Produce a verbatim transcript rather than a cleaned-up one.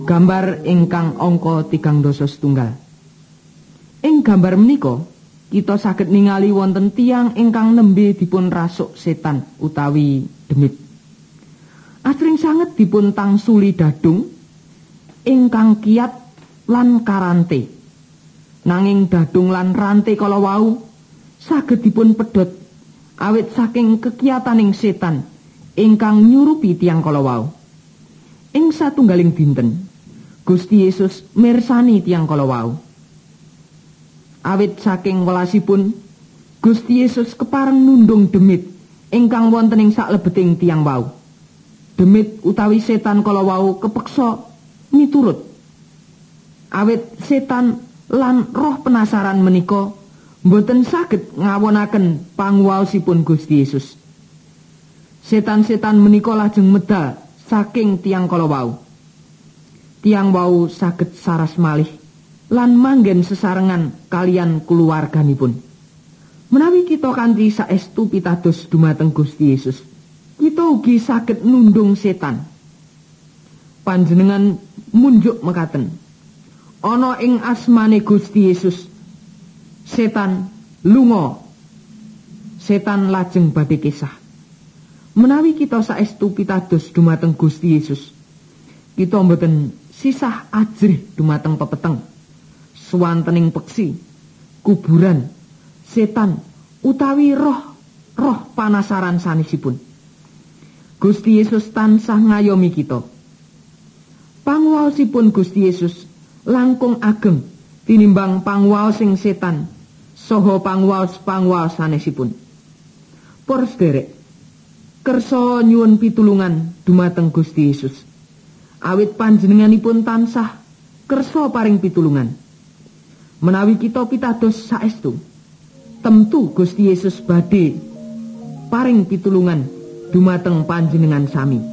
Gambar ingkang angka tigang dasa setunggal. Ing gambar menika kita saged ningali wonten tiyang ingkang nembe dipun rasuk setan utawi demit. Asring sanget dipun tangsuli dadung ingkang kiyat lan karante. Nanging dadung lan rante kala wau saged dipun pedhot awit saking kekiyataning setan ingkang nyurupi tiyang kala wau. Ing satunggaling dinten Gusti Yesus mirsani tiyang kala wau. Awit saking welasipun Gusti Yesus kepareng nundung demit ingkang wonten ing saklebeting tiyang wau. Demit utawi setan kala wau kepeksa miturut. Awit setan lan roh penasaran menika mboten saged ngawonaken panguwaosipun Gusti Yesus. Setan-setan menika lajeng medal saking tiyang kala wau. Tiyang wau saged saras malih lan manggen sesarengan kalian kulawarganipun. Menawi kita kanthi saestu pitados dumateng Gusti Yesus, kita ugi saged nundung setan. Panjenengan munjuk mekaten. Ana ing asmane Gusti Yesus, setan lunga. Setan lajeng badhe kesah. Menawi kita saestu pitados dumateng Gusti Yesus, kita mboten sisah ajrih dumateng pepeteng, swantening peksi, kuburan, setan utawi roh-roh panasaran sanesipun. Gusti Yesus tansah ngayomi kita. Panguwaosipun Gusti Yesus langkung ageng tinimbang panguwaosing setan saha panguwaos-panguwaos sanesipun. Para sedherek, kersa nyuwun pitulungan dumateng Gusti Yesus. Awit panjenenganipun tansah kersa paring pitulungan. Menawi kita pitados saestu, temtu Gusti Yesus badhe paring pitulungan dumateng panjenengan sami.